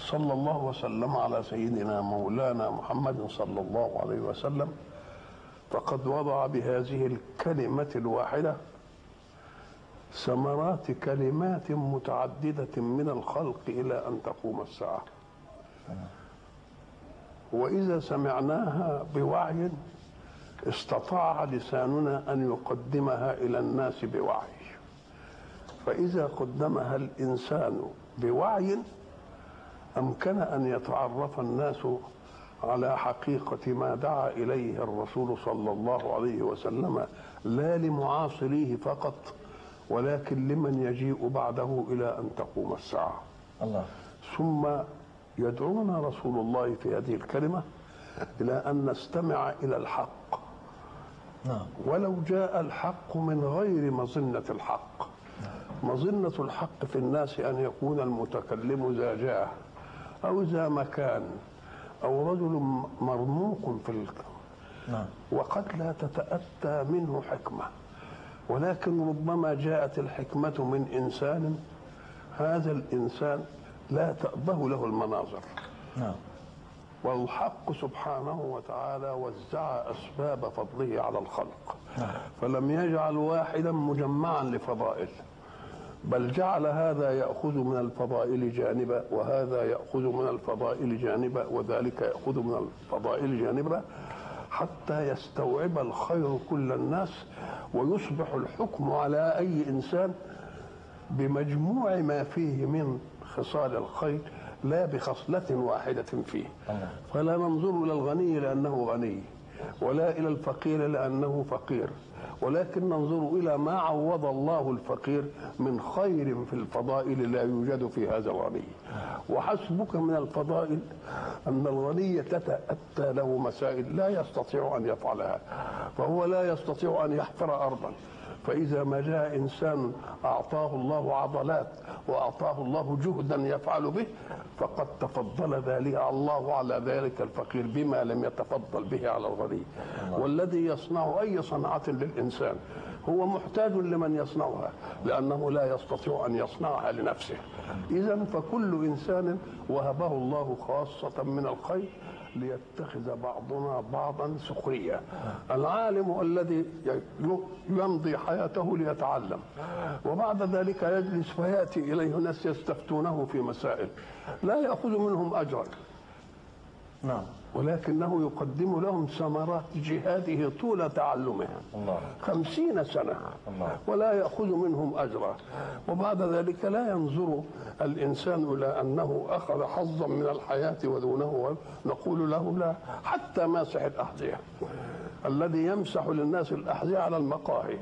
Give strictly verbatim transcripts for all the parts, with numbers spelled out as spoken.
وصلى الله وسلم على سيدنا مولانا محمد صلى الله عليه وسلم، فقد وضع بهذه الكلمة الواحدة ثمرات كلمات متعددة من الخلق إلى أن تقوم الساعة. وإذا سمعناها بوعي استطاع لساننا أن يقدمها إلى الناس بوعي، فإذا قدمها الإنسان بوعي أمكن أن يتعرف الناس على حقيقة ما دعا إليه الرسول صلى الله عليه وسلم، لا لمعاصريه فقط ولكن لمن يجيء بعده إلى أن تقوم الساعة. الله. ثم يدعونا رسول الله في هذه الكلمة إلى أن نستمع إلى الحق، نعم، ولو جاء الحق من غير مظنة الحق. مظنة الحق في الناس أن يكون المتكلم ذا جاه أو ذا مكان أو رجل مرموق في الكون، نعم، وقد لا تتأتى منه حكمة، ولكن ربما جاءت الحكمة من إنسان هذا الإنسان لا تأبه له المناظر، نعم، والحق سبحانه وتعالى وزع أسباب فضله على الخلق، نعم، فلم يجعل واحدا مجمعا لفضائل، بل جعل هذا يأخذ من الفضائل جانبا وهذا يأخذ من الفضائل جانبا وذلك يأخذ من الفضائل جانبا، حتى يستوعب الخير كل الناس، ويصبح الحكم على أي إنسان بمجموع ما فيه من خصال الخير لا بخصلة واحدة فيه. فلا ننظر إلى الغني لأنه غني، ولا إلى الفقير لأنه فقير، ولكن ننظر إلى ما عوض الله الفقير من خير في الفضائل لا يوجد في هذا الغني. وحسبك من الفضائل أن الغني تتأتى له مسائل لا يستطيع أن يفعلها، فهو لا يستطيع أن يحفر أرضا، فإذا ما جاء إنسان أعطاه الله عضلات وأعطاه الله جهدا يفعل به فقد تفضل ذلك الله على ذلك الفقير بما لم يتفضل به على الغني. والذي يصنع أي صنعة للإنسان هو محتاج لمن يصنعها لأنه لا يستطيع أن يصنعها لنفسه. إذن فكل إنسان وهبه الله خاصة من الخير ليتخذ بعضنا بعضا سخريا. العالم الذي يمضي حياته ليتعلم وبعد ذلك يجلس فيأتي إليه ناس يستفتونه في مسائل لا يأخذ منهم أجرا، نعم، ولكنه يقدم لهم ثمرات جهاده طول تعلمه خمسين سنة الله. ولا يأخذ منهم أجرا، وبعد ذلك لا ينظر الإنسان إلى أنه أخذ حظا من الحياة ودونه، نقول له لا. حتى ماسح الأحذية الذي يمسح للناس الأحذية على المقاهي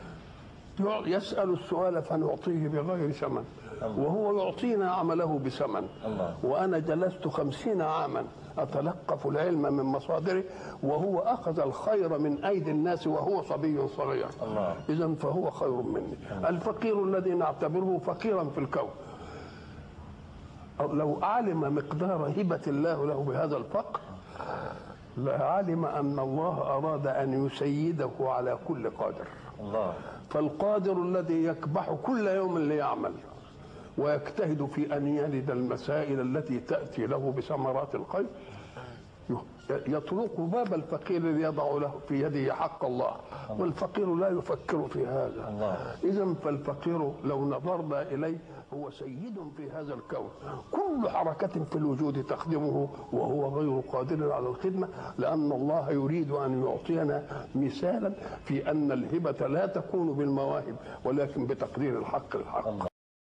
يسأل السؤال فنعطيه بغير ثمن، وهو يعطينا عمله بثمن. وأنا جلست خمسين عاما أتلقف العلم من مصادره وهو أخذ الخير من أيدي الناس وهو صبي صغير، إذن فهو خير مني. الفقير الذي نعتبره فقيرا في الكون لو علم مقدار هبة الله له بهذا الفقر لعلم أن الله أراد أن يسيده على كل قادر. الله. فالقادر الذي يكبح كل يوم ليعمل ويجتهد في أن يلد المسائل التي تأتي له بثمرات الخير يطرق باب الفقير ليضع له في يده حق الله، والفقير لا يفكر في هذا. إذن فالفقير لو نظرنا إليه هو سيد في هذا الكون، كل حركة في الوجود تخدمه وهو غير قادر على الخدمة، لأن الله يريد أن يعطينا مثالا في أن الهبة لا تكون بالمواهب ولكن بتقدير الحق الحق.